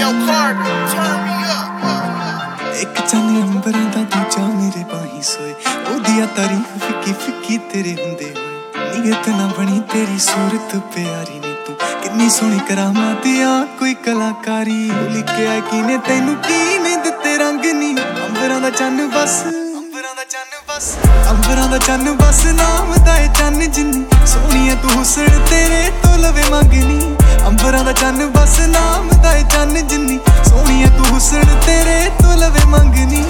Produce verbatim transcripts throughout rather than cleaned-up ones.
एक चन अंबरां दा दूजा मेरे बाही सोए ओदिया तारीफ फिक्की फिक्की तेरे हुंदे होए नीयत ना बनी तेरी सूरत प्यारी नी तू किन्नी सोहनी करामात आ कोई कलाकारी लिखिया किने तैनू कीने दित्ते रंग नी अंबरां दा चन बस अंबरां दा चन बस अंबरां दा चन बस नाम दा ए चन जिन्नी सोहणिया तू हुस्न तेरे तो लवे मंगनी अंबरां दा चन बस नाम दा ए चन जिन्नी सोहणिया तू हुस्न तेरे तो लवे मंगनी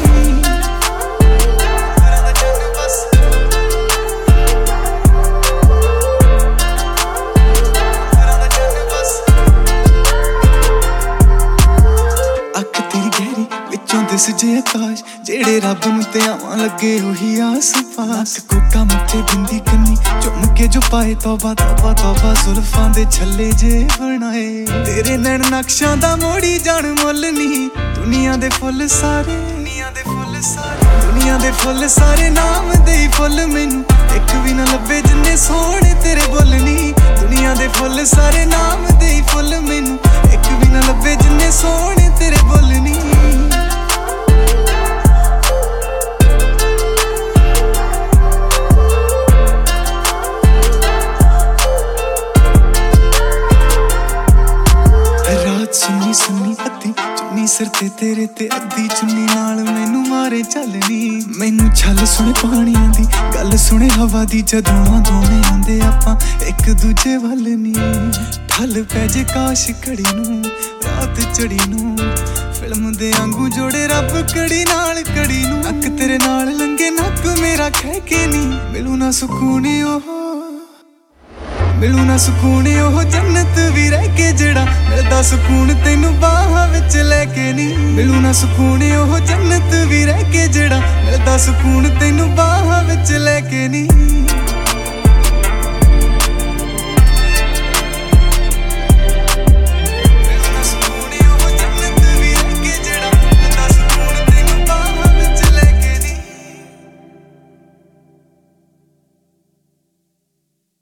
दिस जे आकाश जेड़े रब नूं ते आवां लगे ओही आस पास कोका मथे बिंदी कन्नी चुम के जो पाए तौबा तौबा तौबा जुल्फां दे छल्ले जे बनाए तेरे नैन नक्शां दा मोड़ी जान मुल नहीं दुनिया दे फुल सारे दुनिया दे फुल सारे दुनिया दे फुल सारे नाम दे फुल मैनू एक भी ना लभे जिन्ने सोहणे तेरे बोलनी दुनिया दे फुल सारे नाम दे फुल मैनू एक भी ना लभे जिन्ने सोहणे तेरे बोलनी सुनी सुनी अद्धी चुन्नी सिर ते तेरे ते अद्धी चुन्नी नाल मैनू मारे चलनी मैनू छल सुने पानियां दी गल सुने हवा दी जदों दोवें आंदे आपां एक दूजे वल नी ठल पै जे काश घड़ी नूं रात चढ़ी नूं फिल्म दे आंगू जोड़े रब कड़ी नाल कड़ी नूं अक तेरे नाल लंघे नक मेरा खह के नी मिलू ना सुकून ओह मिलू ना सुकून ओह जन्नत भी रह के जड़ा मिलदा सुकून तैनू बाहां विच लैके नी मिलू ना सुकून ओह जन्नत भी रह के जड़ा मिलदा सुकून तैनू बाहां विच लै